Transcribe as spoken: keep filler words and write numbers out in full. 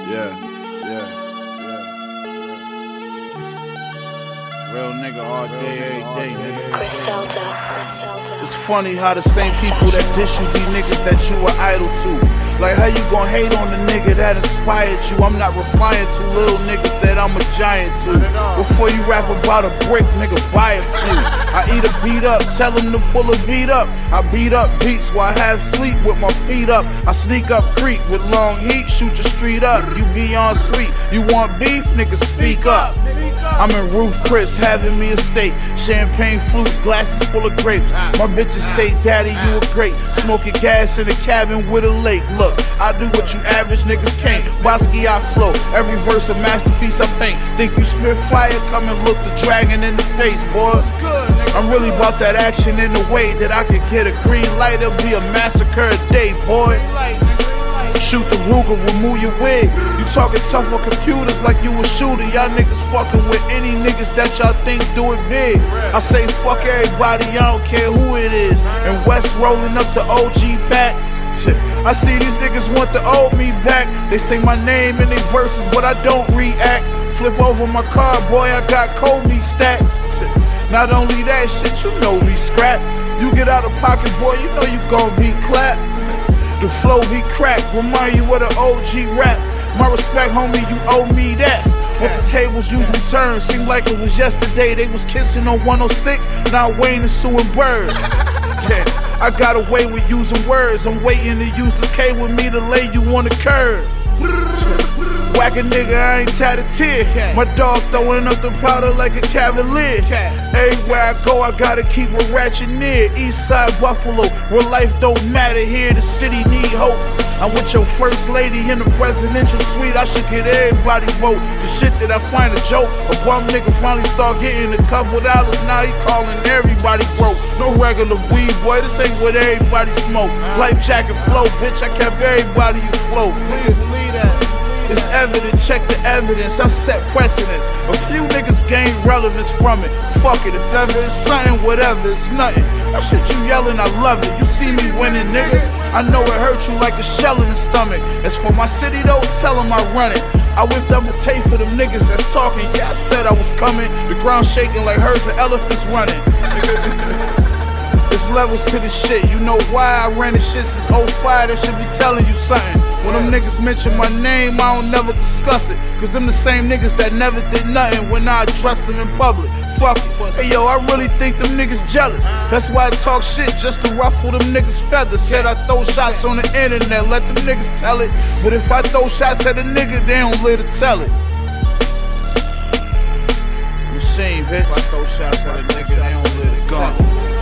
Yeah, yeah, yeah. Real nigga all day, every day, nigga. Griselda, Griselda. It's funny how the same people that dish you be niggas that you were idle to. Like how you gon' hate on the nigga that inspired you? I'm not replying to little niggas that I'm a giant to. Before you rap about a brick, nigga, buy a few. I eat a beat up, tell him to pull a beat up. I beat up beats while I have sleep with my feet up. I sneak up creep with long heat, shoot your street up. You beyond sweet, you want beef, nigga, speak up. I'm in Roof Chris, having me a steak. Champagne flutes, glasses full of grapes. My bitches say, daddy, you a great. Smoking gas in the cabin with a lake. Look, I do what you average niggas can't. Bosky, I flow, every verse a masterpiece I paint. Think you spit fire, come and look the dragon in the face, boys. I'm really about that action in the way that I could get a green light. It'll be a massacre a day, boy. Shoot the Ruger, remove your wig. You talking tough on computers like you a shooter. Y'all niggas fucking with any niggas that y'all think do it big. I say fuck everybody, I don't care who it is. And West rolling up the O G pack. I see these niggas want the old me back. They say my name in their verses, but I don't react. Flip over my car, boy, I got Kobe stats. Not only that shit, you know we scrap. You get out of pocket, boy, you know you gon' be clapped. The flow be cracked, remind you of the O G rap. My respect, homie, you owe me that. What the tables usually turn, seemed like it was yesterday. They was kissing on one oh six, now Wayne and Sue and Bird. Yeah, I got away with using words. I'm waiting to use this K with me to lay you on the curb. Whack a nigga, I ain't tied a tear. My dog throwing up the powder like a cavalier. Everywhere I go, I gotta keep a ratchet near. East side Buffalo, where life don't matter here. The city need hope. I'm with your first lady in the presidential suite. I should get everybody vote. The shit that I find a joke. A bum nigga finally start getting a couple dollars. Now he calling everybody broke. No regular weed, boy, this ain't what everybody smoke. Life jacket flow, bitch, I kept everybody afloat. Please believe that. It's evident, check the evidence, I set precedence. A few niggas gain relevance from it. Fuck it, if ever it's something, whatever, it's nothing. That shit you yelling, I love it. You see me winning, nigga. I know it hurt you like a shell in the stomach. As for my city though, tell them I run it. I whipped up a tape for them niggas that's talking. Yeah, I said I was coming. The ground shaking like herds of elephants running. There's levels to this shit. You know why I ran this shit since oh five. That should be telling you something. When them niggas mention my name, I don't never discuss it. Cause them the same niggas that never did nothing when I addressed them in public. Fuck it. Hey yo, I really think them niggas jealous. That's why I talk shit just to ruffle them niggas' feathers. Said I throw shots on the internet, let them niggas tell it. But if I throw shots at a nigga, they don't live to tell it. Machine, bitch. If I throw shots at a nigga, they don't live to tell it.